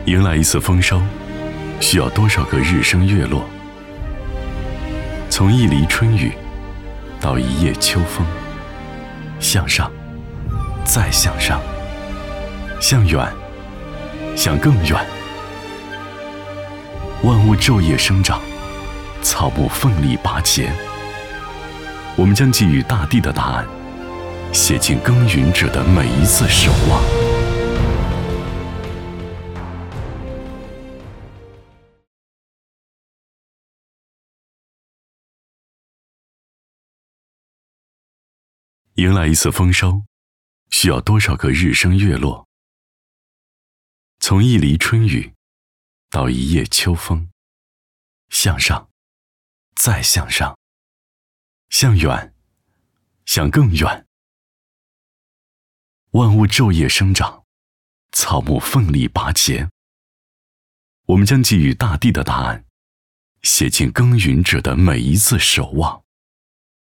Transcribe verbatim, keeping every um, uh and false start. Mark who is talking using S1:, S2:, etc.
S1: 迎来一次丰收，需要多少个日升月落？从一犁春雨到一夜秋风，向上，再向上，向远，向更远。万物昼夜生长，草木奋力拔节。我们将给予大地的答案，写进耕耘者的每一次守望。迎来一次丰收，需要多少个日升月落？从一犁春雨到一夜秋风，向上，再向上，向远，向更远。万物昼夜生长，草木奋力拔节。我们将给予大地的答案，写进耕耘者的每一次守望。